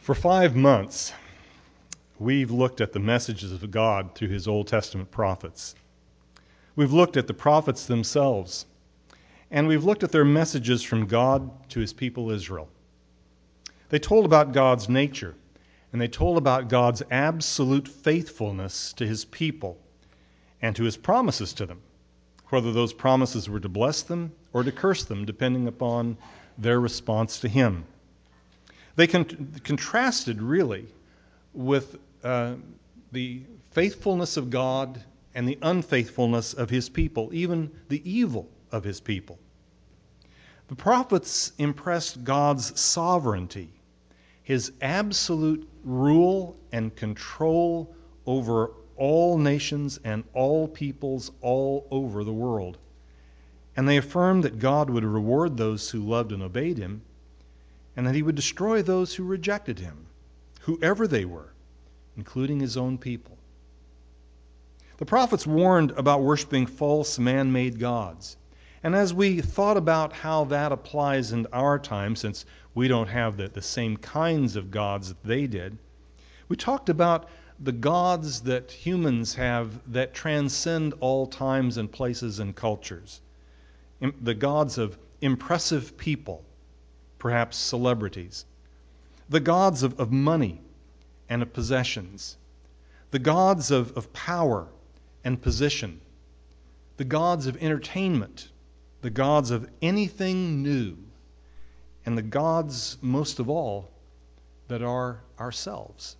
For 5 months, we've looked at the messages of God through his Old Testament prophets. We've looked at the prophets themselves, and we've looked at their messages from God to his people Israel. They told about God's nature, and they told about God's absolute faithfulness to his people and to his promises to them, whether those promises were to bless them or to curse them, depending upon their response to him. They contrasted, really, with the faithfulness of God and the unfaithfulness of his people, even the evil of his people. The prophets impressed God's sovereignty, his absolute rule and control over all nations and all peoples all over the world. And they affirmed that God would reward those who loved and obeyed him, and that he would destroy those who rejected him, whoever they were, including his own people. The prophets warned about worshiping false man-made gods. And as we thought about how that applies in our time, since we don't have the same kinds of gods that they did, we talked about the gods that humans have that transcend all times and places and cultures. The gods of impressive people, perhaps celebrities. The gods of money and of possessions. The gods of power and position. The gods of entertainment. The gods of anything new. And the gods, most of all, that are ourselves.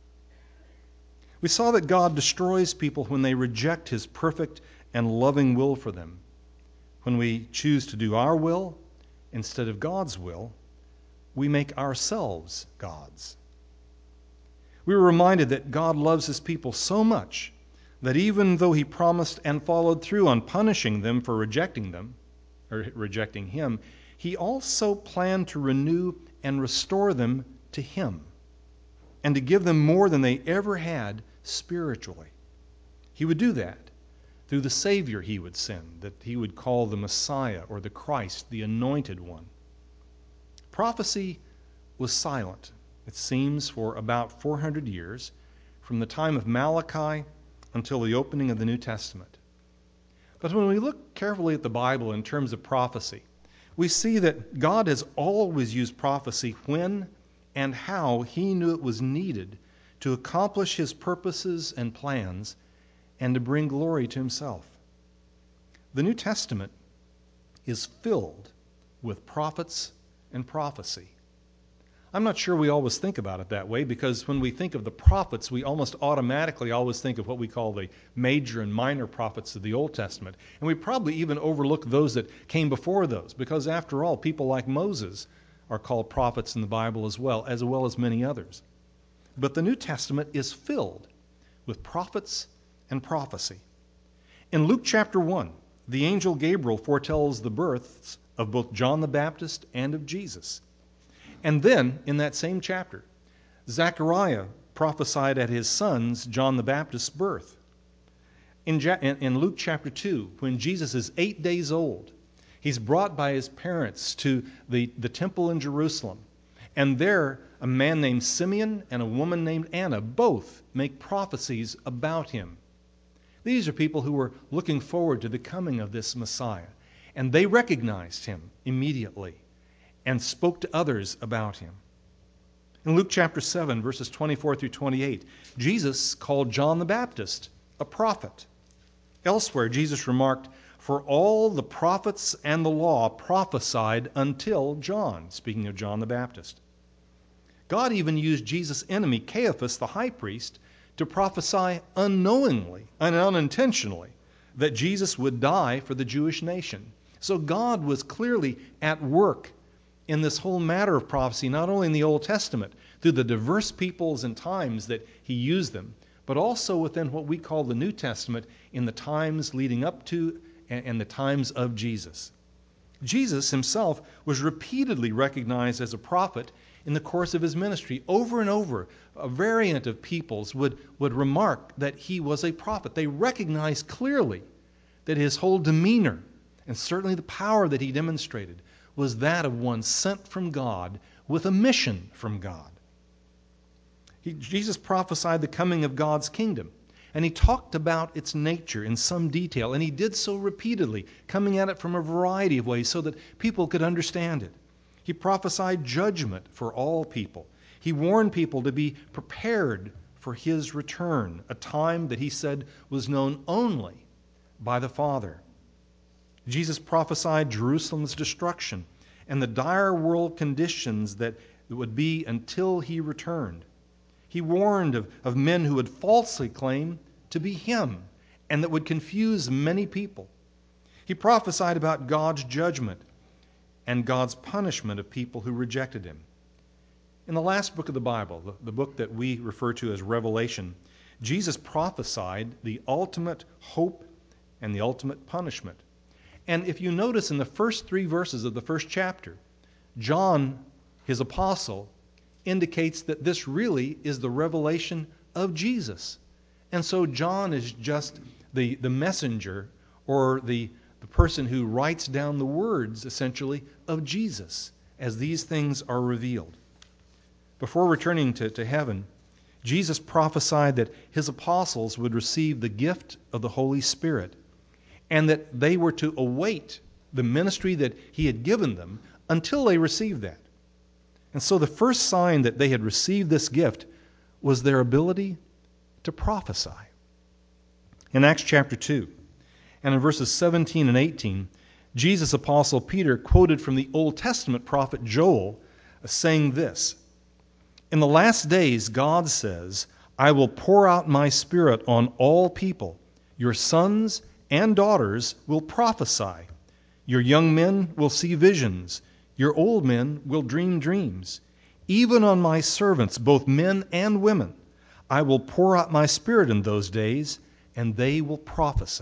We saw that God destroys people when they reject his perfect and loving will for them. When we choose to do our will instead of God's will, we make ourselves gods. We were reminded that God loves his people so much that even though he promised and followed through on punishing them for rejecting him, he also planned to renew and restore them to him and to give them more than they ever had spiritually. He would do that through the Savior he would send, that he would call the Messiah or the Christ, the Anointed One. Prophecy was silent, it seems, for about 400 years, from the time of Malachi until the opening of the New Testament. But when we look carefully at the Bible in terms of prophecy, we see that God has always used prophecy when and how he knew it was needed to accomplish his purposes and plans and to bring glory to himself. The New Testament is filled with prophets and prophecy. I'm not sure we always think about it that way, because when we think of the prophets, we almost automatically always think of what we call the major and minor prophets of the Old Testament. And we probably even overlook those that came before those, because after all, people like Moses are called prophets in the Bible as well as many others. But the New Testament is filled with prophets and prophecy. In Luke chapter 1, the angel Gabriel foretells the births of both John the Baptist and of Jesus. And then, in that same chapter, Zechariah prophesied at his son's, John the Baptist's, birth. In Luke chapter 2, when Jesus is 8 days old, he's brought by his parents to the temple in Jerusalem. And there, a man named Simeon and a woman named Anna both make prophecies about him. These are people who were looking forward to the coming of this Messiah. And they recognized him immediately and spoke to others about him. In Luke chapter 7, verses 24 through 28, Jesus called John the Baptist a prophet. Elsewhere, Jesus remarked, "For all the prophets and the law prophesied until John," speaking of John the Baptist. God even used Jesus' enemy, Caiaphas, the high priest, to prophesy unknowingly and unintentionally that Jesus would die for the Jewish nation. So God was clearly at work in this whole matter of prophecy, not only in the Old Testament, through the diverse peoples and times that he used them, but also within what we call the New Testament in the times leading up to and the times of Jesus. Jesus himself was repeatedly recognized as a prophet in the course of his ministry. Over and over, a variant of peoples would remark that he was a prophet. They recognized clearly that his whole demeanor, and certainly the power that he demonstrated, was that of one sent from God with a mission from God. Jesus prophesied the coming of God's kingdom, and he talked about its nature in some detail, and he did so repeatedly, coming at it from a variety of ways so that people could understand it. He prophesied judgment for all people. He warned people to be prepared for his return, a time that he said was known only by the Father. Jesus prophesied Jerusalem's destruction and the dire world conditions that would be until he returned. He warned of men who would falsely claim to be him and that would confuse many people. He prophesied about God's judgment and God's punishment of people who rejected him. In the last book of the Bible, the book that we refer to as Revelation, Jesus prophesied the ultimate hope and the ultimate punishment. And if you notice in the first 3 verses of the first chapter, John, his apostle, indicates that this really is the revelation of Jesus. And so John is just the messenger or the person who writes down the words, essentially, of Jesus as these things are revealed. Before returning to heaven, Jesus prophesied that his apostles would receive the gift of the Holy Spirit and that they were to await the ministry that he had given them until they received that. And so the first sign that they had received this gift was their ability to prophesy. In Acts chapter 2, and in verses 17 and 18, Jesus' apostle Peter quoted from the Old Testament prophet Joel, saying this, "In the last days, God says, I will pour out my Spirit on all people. Your sons and daughters will prophesy. Your young men will see visions. Your old men will dream dreams. Even on my servants, both men and women, I will pour out my Spirit in those days, and they will prophesy."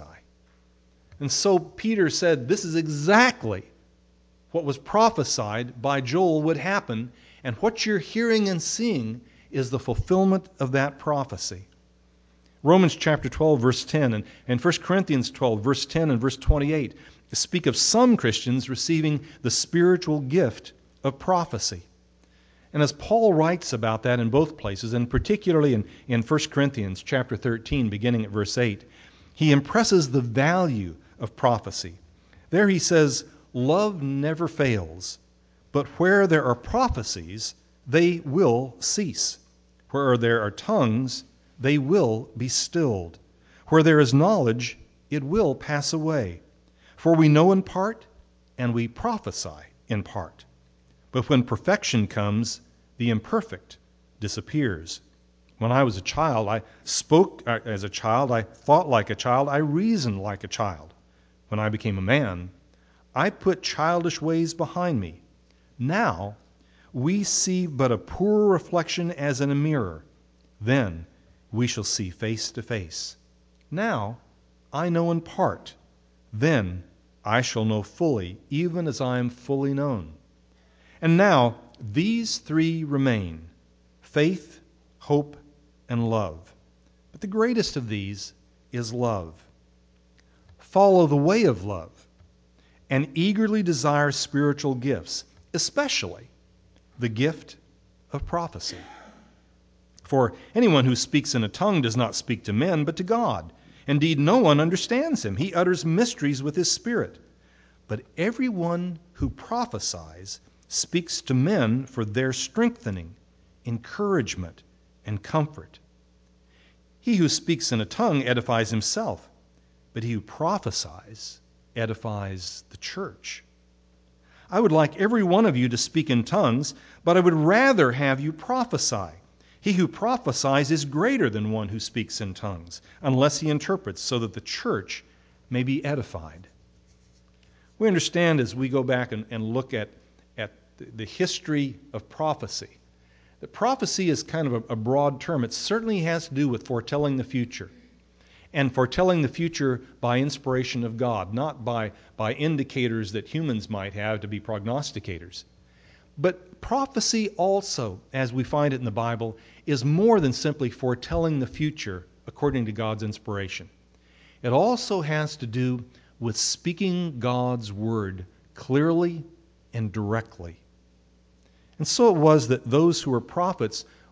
And so Peter said this is exactly what was prophesied by Joel would happen, and what you're hearing and seeing is the fulfillment of that prophecy. Romans chapter 12, verse 10, and 1 Corinthians 12, verse 10 and verse 28 speak of some Christians receiving the spiritual gift of prophecy. And as Paul writes about that in both places, and particularly in 1 Corinthians chapter 13, beginning at verse 8, he impresses the value of prophecy. There he says, "Love never fails, but where there are prophecies, they will cease. Where there are tongues, they will be stilled. Where there is knowledge, it will pass away. For we know in part, and we prophesy in part. But when perfection comes, the imperfect disappears. When I was a child, I spoke as a child, I thought like a child, I reasoned like a child. When I became a man, I put childish ways behind me. Now we see but a poor reflection as in a mirror. Then we shall see face to face. Now I know in part. Then I shall know fully, even as I am fully known." And now these 3 remain: faith, hope, and love. But the greatest of these is love. Follow the way of love and eagerly desire spiritual gifts, especially the gift of prophecy. For anyone who speaks in a tongue does not speak to men, but to God. Indeed, no one understands him. He utters mysteries with his spirit. But everyone who prophesies speaks to men for their strengthening, encouragement, and comfort. He who speaks in a tongue edifies himself, but he who prophesies edifies the church. I would like every one of you to speak in tongues, but I would rather have you prophesy. He who prophesies is greater than one who speaks in tongues, unless he interprets, so that the church may be edified. We understand as we go back and look at the history of prophecy, that prophecy is kind of a broad term. It certainly has to do with foretelling the future, and foretelling the future by inspiration of God, not by indicators that humans might have to be prognosticators. But prophecy also, as we find it in the Bible, is more than simply foretelling the future according to God's inspiration. It also has to do with speaking God's word clearly and directly. And so it was that those who were prophets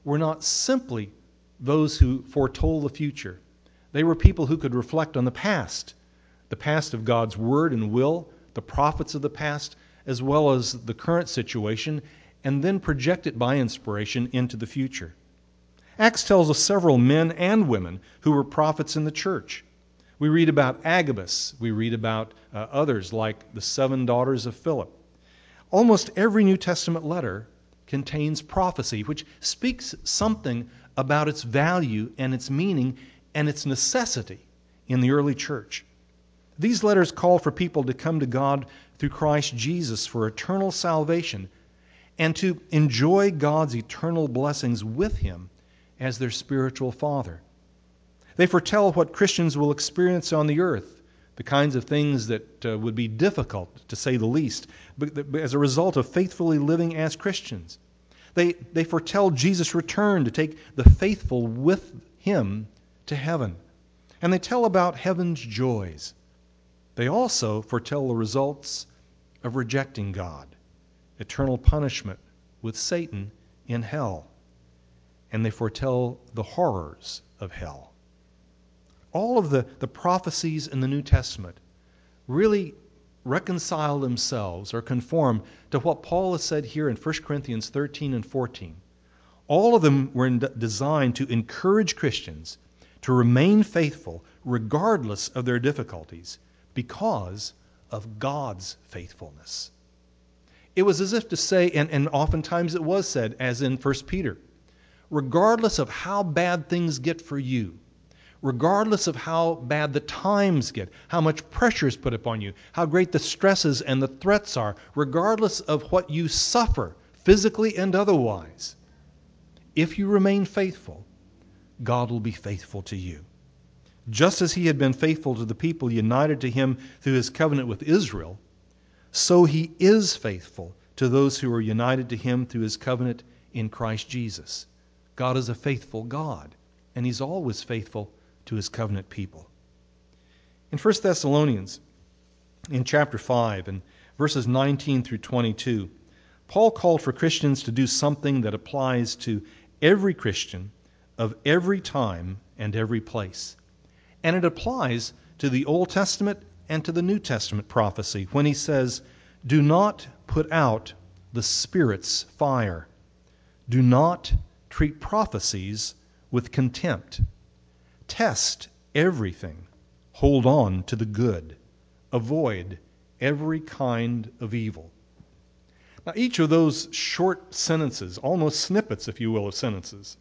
were not simply those who foretold the future. They were people who could reflect on the past of God's word and will, the prophets of the past, as well as the current situation, and then project it by inspiration into the future. Acts tells of several men and women who were prophets in the church. We read about Agabus. We read about others like the 7 daughters of Philip. Almost every New Testament letter contains prophecy, which speaks something about its value and its meaning and its necessity in the early church. These letters call for people to come to God through Christ Jesus for eternal salvation and to enjoy God's eternal blessings with Him as their spiritual Father. They foretell what Christians will experience on the earth, the kinds of things that would be difficult, to say the least, but as a result of faithfully living as Christians. They foretell Jesus' return to take the faithful with Him to heaven. And they tell about heaven's joys. They also foretell the results of rejecting God, eternal punishment with Satan in hell. And they foretell the horrors of hell. All of the prophecies in the New Testament really reconcile themselves or conform to what Paul has said here in 1 Corinthians 13 and 14. All of them were designed to encourage Christians to remain faithful regardless of their difficulties because of God's faithfulness. It was as if to say, and oftentimes it was said, as in 1 Peter, regardless of how bad things get for you, regardless of how bad the times get, how much pressure is put upon you, how great the stresses and the threats are, regardless of what you suffer, physically and otherwise, if you remain faithful, God will be faithful to you. Just as He had been faithful to the people united to Him through His covenant with Israel, so He is faithful to those who are united to Him through His covenant in Christ Jesus. God is a faithful God, and He's always faithful to His covenant people. In 1 Thessalonians, in chapter 5, and verses 19 through 22, Paul called for Christians to do something that applies to every Christian of every time and every place. And it applies to the Old Testament and to the New Testament prophecy when he says, "Do not put out the Spirit's fire. Do not treat prophecies with contempt. Test everything. Hold on to the good. Avoid every kind of evil." Now, each of those short sentences, almost snippets, if you will, of sentences,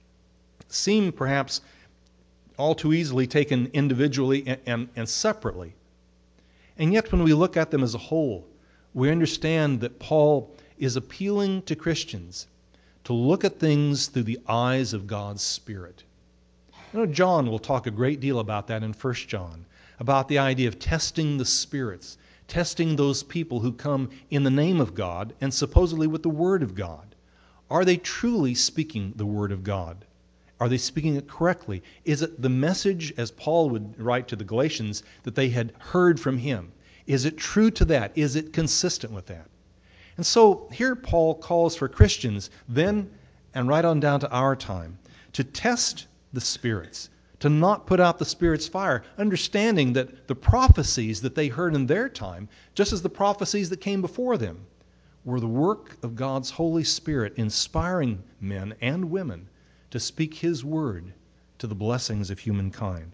seem perhaps all too easily taken individually and separately. And yet, when we look at them as a whole, we understand that Paul is appealing to Christians to look at things through the eyes of God's Spirit. You know, John will talk a great deal about that in 1 John, about the idea of testing the spirits, testing those people who come in the name of God and supposedly with the Word of God. Are they truly speaking the Word of God? Are they speaking it correctly? Is it the message, as Paul would write to the Galatians, that they had heard from him? Is it true to that? Is it consistent with that? And so here Paul calls for Christians then and right on down to our time to test the spirits, to not put out the Spirit's fire, understanding that the prophecies that they heard in their time, just as the prophecies that came before them, were the work of God's Holy Spirit inspiring men and women to speak His word to the blessings of humankind.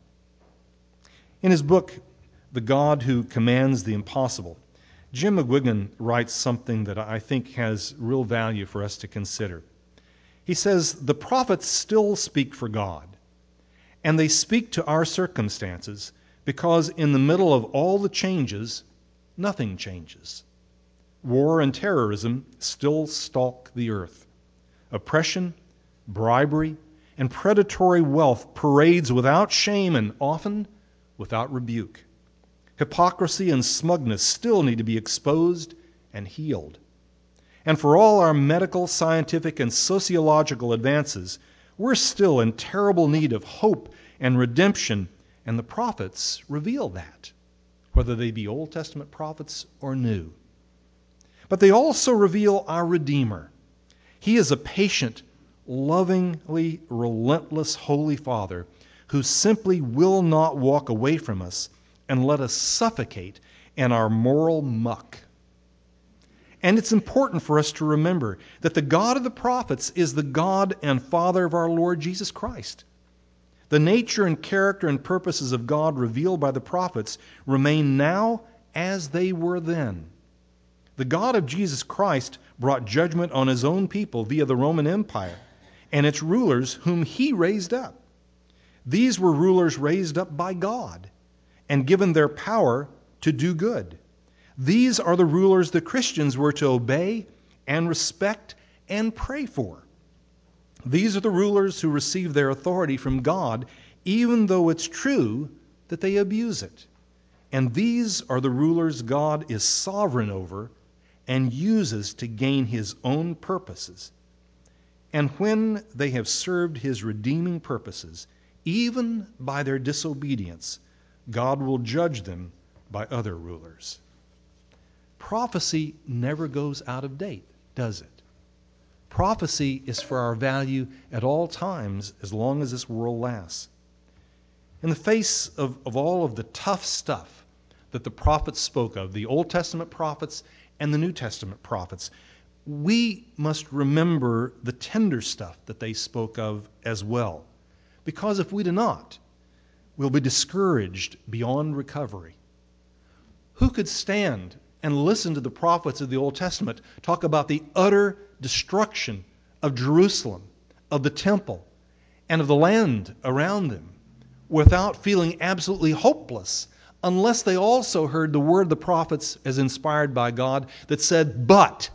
In his book, The God Who Commands the Impossible, Jim McGuigan writes something that I think has real value for us to consider. He says, "The prophets still speak for God, and they speak to our circumstances because in the middle of all the changes, nothing changes. War and terrorism still stalk the earth. Oppression, bribery, and predatory wealth parades without shame and often without rebuke. Hypocrisy and smugness still need to be exposed and healed. And for all our medical, scientific, and sociological advances, we're still in terrible need of hope and redemption, and the prophets reveal that, whether they be Old Testament prophets or New. But they also reveal our Redeemer. He is a patient, lovingly relentless Holy Father who simply will not walk away from us and let us suffocate in our moral muck. And it's important for us to remember that the God of the prophets is the God and Father of our Lord Jesus Christ. The nature and character and purposes of God revealed by the prophets remain now as they were then. The God of Jesus Christ brought judgment on his own people via the Roman Empire and its rulers whom he raised up. These were rulers raised up by God and given their power to do good. These are the rulers the Christians were to obey and respect and pray for. These are the rulers who receive their authority from God, even though it's true that they abuse it. And these are the rulers God is sovereign over and uses to gain his own purposes. And when they have served his redeeming purposes, even by their disobedience, God will judge them by other rulers. Prophecy never goes out of date, does it? Prophecy is for our value at all times as long as this world lasts. In the face of all of the tough stuff that the prophets spoke of, the Old Testament prophets and the New Testament prophets, we must remember the tender stuff that they spoke of as well. Because if we do not, we'll be discouraged beyond recovery. Who could stand and listen to the prophets of the Old Testament talk about the utter destruction of Jerusalem, of the temple, and of the land around them without feeling absolutely hopeless unless they also heard the word of the prophets as inspired by God that said, but,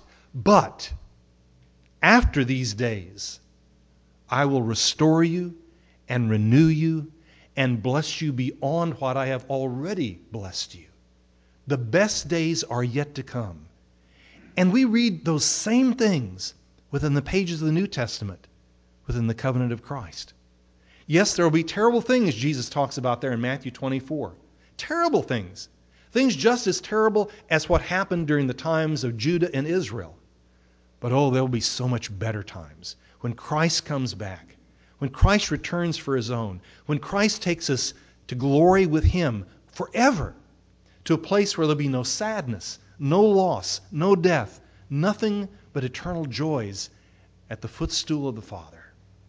after these days, I will restore you and renew you and bless you beyond what I have already blessed you. The best days are yet to come. And we read those same things within the pages of the New Testament, within the covenant of Christ. Yes, there will be terrible things Jesus talks about there in Matthew 24. Terrible things. Things just as terrible as what happened during the times of Judah and Israel. But oh, there will be so much better times when Christ comes back, when Christ returns for his own, when Christ takes us to glory with him forever, to a place where there'll be no sadness, no loss, no death, nothing but eternal joys at the footstool of the Father.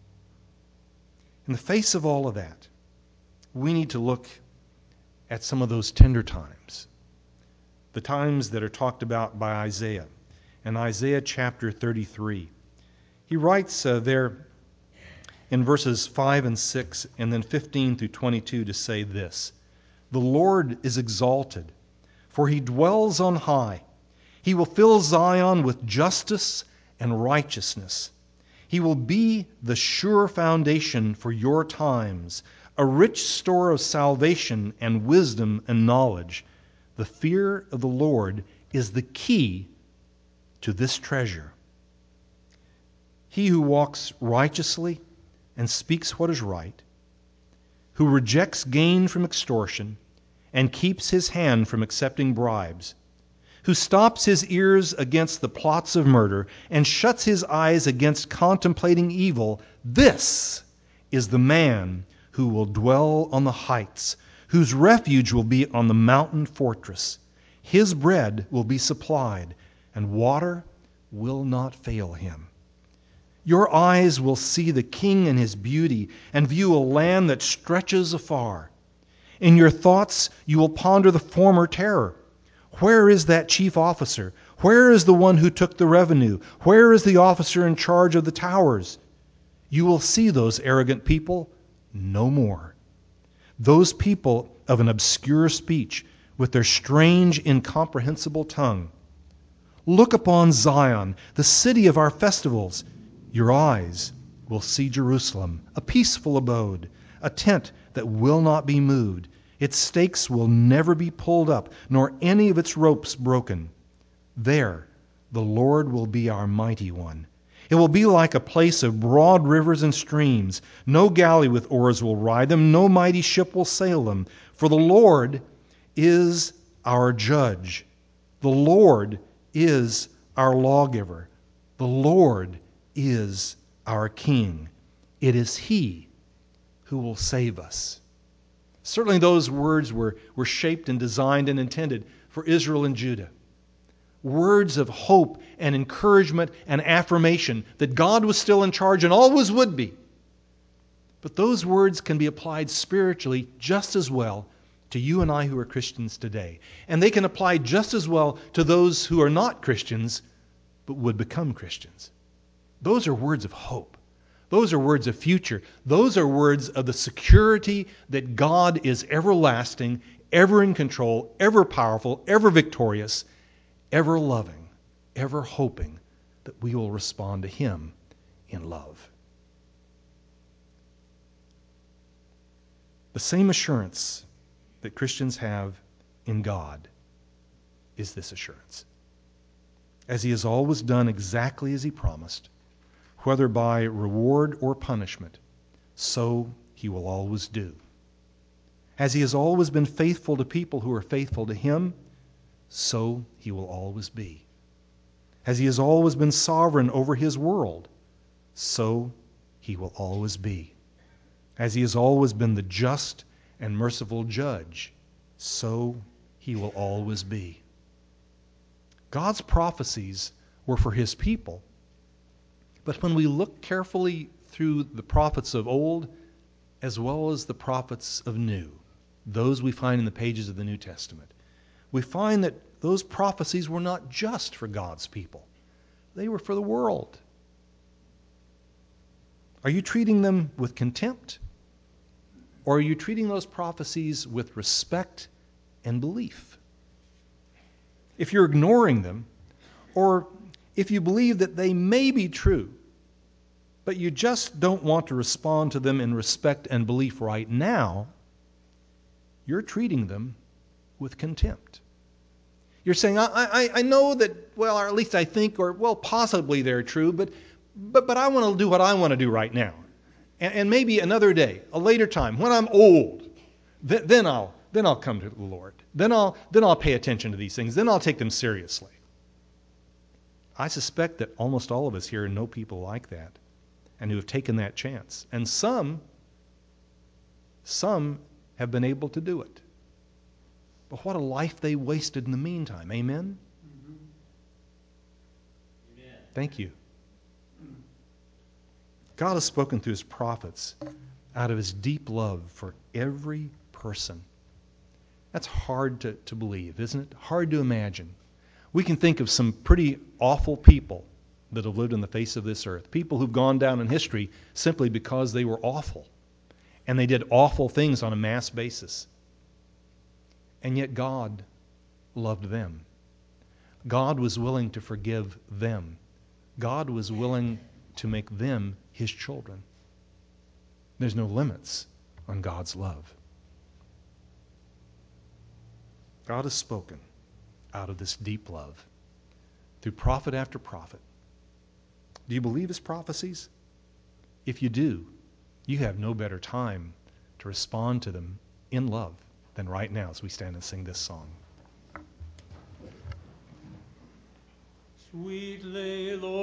In the face of all of that, we need to look at some of those tender times, the times that are talked about by Isaiah. In Isaiah chapter 33, he writes there in verses 5 and 6 and then 15 through 22 to say this: "The Lord is exalted, for he dwells on high. He will fill Zion with justice and righteousness. He will be the sure foundation for your times, a rich store of salvation and wisdom and knowledge. The fear of the Lord is the key to this treasure. He who walks righteously and speaks what is right, who rejects gain from extortion and keeps his hand from accepting bribes, who stops his ears against the plots of murder and shuts his eyes against contemplating evil, this is the man who will dwell on the heights, whose refuge will be on the mountain fortress. His bread will be supplied, and water will not fail him. Your eyes will see the King in his beauty and view a land that stretches afar. In your thoughts you will ponder the former terror. Where is that chief officer? Where is the one who took the revenue? Where is the officer in charge of the towers? You will see those arrogant people no more. Those people of an obscure speech with their strange, incomprehensible tongue. Look upon Zion, the city of our festivals. Your eyes will see Jerusalem, a peaceful abode, a tent that will not be moved. Its stakes will never be pulled up, nor any of its ropes broken. There, the Lord will be our mighty one. It will be like a place of broad rivers and streams. No galley with oars will ride them, no mighty ship will sail them. For the Lord is our judge. The Lord is our lawgiver. The Lord is our King. It is He who will save us. Certainly those words were shaped and designed and intended for Israel and Judah. Words of hope and encouragement and affirmation that God was still in charge and always would be. But those words can be applied spiritually just as well to you and I who are Christians today. And they can apply just as well to those who are not Christians but would become Christians. Those are words of hope. Those are words of future. Those are words of the security that God is everlasting, ever in control, ever powerful, ever victorious, ever loving, ever hoping that we will respond to Him in love. The same assurance that Christians have in God is this assurance. As He has always done exactly as He promised, whether by reward or punishment, so He will always do. As He has always been faithful to people who are faithful to Him, so He will always be. As He has always been sovereign over His world, so He will always be. As He has always been the just and merciful judge, so He will always be. God's prophecies were for His people. But when we look carefully through the prophets of old, as well as the prophets of new, those we find in the pages of the New Testament, we find that those prophecies were not just for God's people. They were for the world. Are you treating them with contempt? Or are you treating those prophecies with respect and belief? If you're ignoring them, or if you believe that they may be true, but you just don't want to respond to them in respect and belief right now, you're treating them with contempt. You're saying, I know that, well, or at least I think, or well, possibly they're true, but I want to do what I want to do right now. And maybe another day, a later time, when I'm old, then I'll come to the Lord. Then I'll pay attention to these things. Then I'll take them seriously. I suspect that almost all of us here know people like that and who have taken that chance. And some have been able to do it. But what a life they wasted in the meantime. Amen? Mm-hmm. Amen. Thank you. God has spoken through His prophets out of His deep love for every person. That's hard to believe, isn't it? Hard to imagine. We can think of some pretty awful people that have lived on the face of this earth. People who've gone down in history simply because they were awful. And they did awful things on a mass basis. And yet God loved them. God was willing to forgive them. God was willing to make them His children. There's no limits on God's love. God has spoken out of this deep love through prophet after prophet. Do you believe His prophecies? If you do, you have no better time to respond to them in love than right now as we stand and sing this song. Sweetly, Lord.